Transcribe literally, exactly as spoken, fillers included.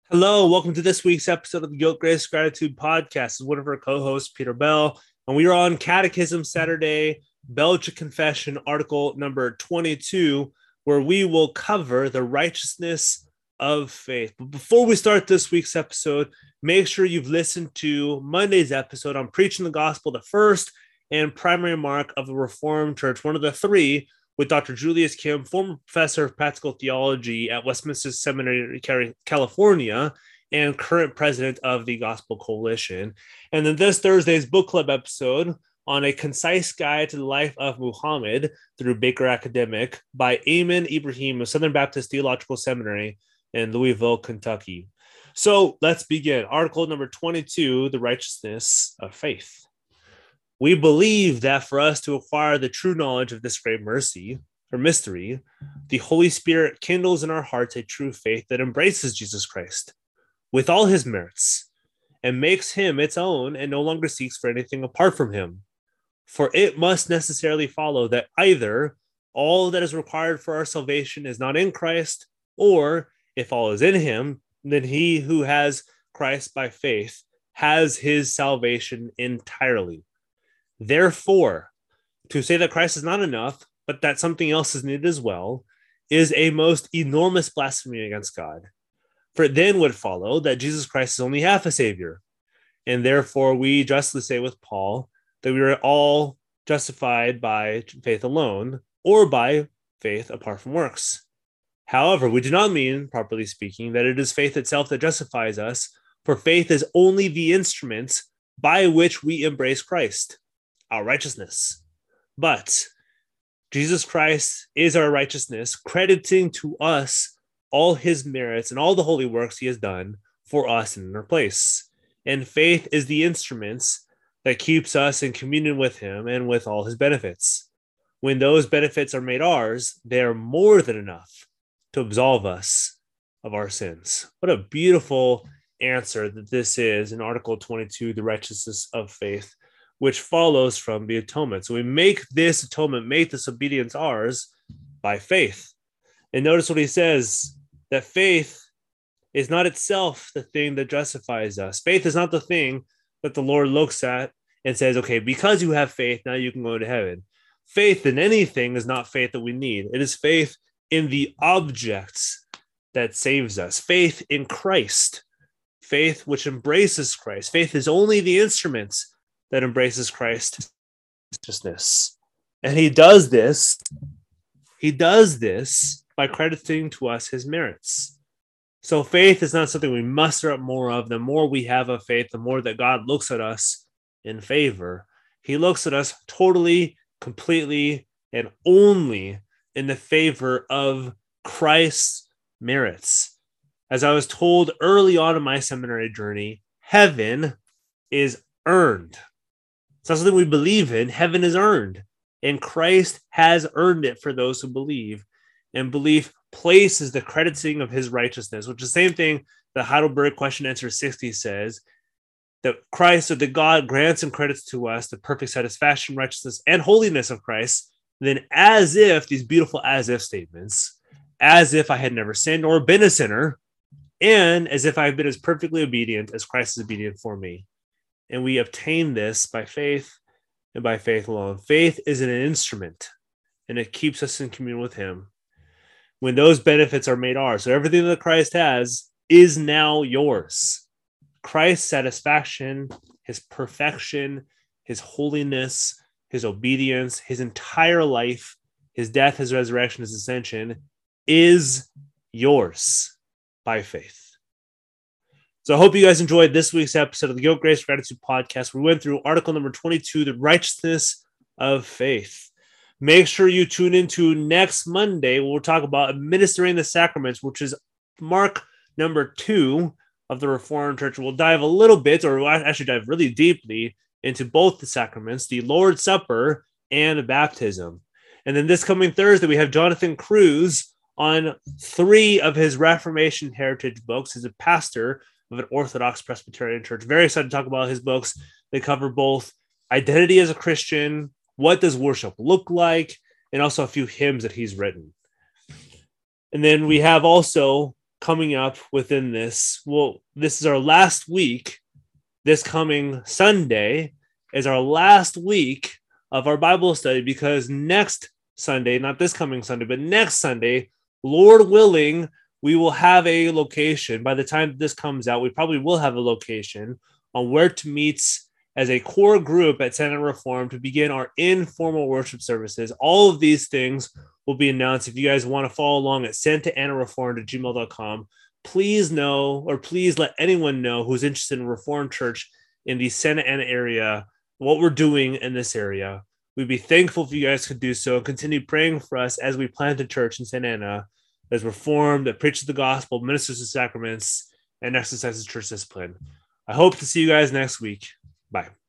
Hello, welcome to this week's episode of the Guilt, Grace, Gratitude podcast. This is one of our co-hosts, Peter Bell, and we are on Catechism Saturday, Belgic Confession, article number twenty-two, where we will cover the righteousness of faith. But before we start this week's episode, make sure you've listened to Monday's episode on Preaching the Gospel, the first and primary mark of the Reformed Church, one of the three, with Doctor Julius Kim, former professor of practical theology at Westminster Seminary, California, and current president of the Gospel Coalition. And then this Thursday's book club episode on A Concise Guide to the Life of Muhammad through Baker Academic by Ayman Ibrahim of Southern Baptist Theological Seminary in Louisville, Kentucky. So let's begin. Article number twenty-two, The Righteousness of Faith. We believe that for us to acquire the true knowledge of this great mercy or mystery, the Holy Spirit kindles in our hearts a true faith that embraces Jesus Christ with all his merits and makes him its own and no longer seeks for anything apart from him. For it must necessarily follow that either all that is required for our salvation is not in Christ, or if all is in him, then he who has Christ by faith has his salvation entirely. Therefore, to say that Christ is not enough, but that something else is needed as well, is a most enormous blasphemy against God. For it then would follow that Jesus Christ is only half a savior. And therefore, we justly say with Paul that we are all justified by faith alone, or by faith apart from works. However, we do not mean, properly speaking, that it is faith itself that justifies us, for faith is only the instrument by which we embrace Christ, our righteousness. But Jesus Christ is our righteousness, crediting to us all his merits and all the holy works he has done for us in our place. And faith is the instrument that keeps us in communion with him and with all his benefits. When those benefits are made ours, they are more than enough to absolve us of our sins. What a beautiful answer that this is in Article twenty-two, the righteousness of faith, which follows from the atonement. So we make this atonement, make this obedience ours by faith. And notice what he says, that faith is not itself the thing that justifies us. Faith is not the thing that the Lord looks at and says, okay, because you have faith, now you can go to heaven. Faith in anything is not faith that we need. It is faith in the objects that saves us. Faith in Christ. Faith which embraces Christ. Faith is only the instruments that embraces Christ's righteousness. And he does this, he does this by crediting to us his merits. So faith is not something we muster up more of. The more we have of faith, the more that God looks at us in favor. He looks at us totally, completely, and only in the favor of Christ's merits. As I was told early on in my seminary journey, heaven is earned. It's not something we believe in. Heaven is earned. And Christ has earned it for those who believe. And belief places the crediting of his righteousness, which is the same thing that Heidelberg Question Answer sixty says, that Christ or that God grants and credits to us the perfect satisfaction, righteousness, and holiness of Christ, then as if, these beautiful as if statements, as if I had never sinned or been a sinner, and as if I have been as perfectly obedient as Christ is obedient for me. And we obtain this by faith and by faith alone. Faith is an instrument, and it keeps us in communion with him. When those benefits are made ours, so everything that Christ has is now yours. Christ's satisfaction, his perfection, his holiness, his obedience, his entire life, his death, his resurrection, his ascension is yours by faith. So I hope you guys enjoyed this week's episode of the Guilt, Grace, Gratitude podcast. We went through article number twenty-two, the righteousness of faith. Make sure you tune into next Monday. We'll talk about administering the sacraments, which is mark number two of the Reformed Church. We'll dive a little bit, or we'll actually dive really deeply into both the sacraments, the Lord's Supper and baptism. And then this coming Thursday, we have Jonathan Cruz on three of his Reformation heritage books. He's a pastor of an Orthodox Presbyterian church. Very excited to talk about his books. They cover both identity as a Christian, what does worship look like, and also a few hymns that he's written. And then we have also coming up within this. Well, this is our last week. This coming Sunday is our last week of our Bible study, because next Sunday, not this coming Sunday, but next Sunday, Lord willing, we will have a location. By the time this comes out, we probably will have a location on where to meet as a core group at Santa Ana Reformed to begin our informal worship services. All of these things will be announced. If you guys want to follow along at Santa Ana Reformed at gmail dot com, please know, or please let anyone know who's interested in Reformed Church in the Santa Ana area, what we're doing in this area. We'd be thankful if you guys could do so and continue praying for us as we plant a church in Santa Ana that's reformed, that preaches the gospel, ministers the sacraments, and exercises church discipline. I hope to see you guys next week. Bye.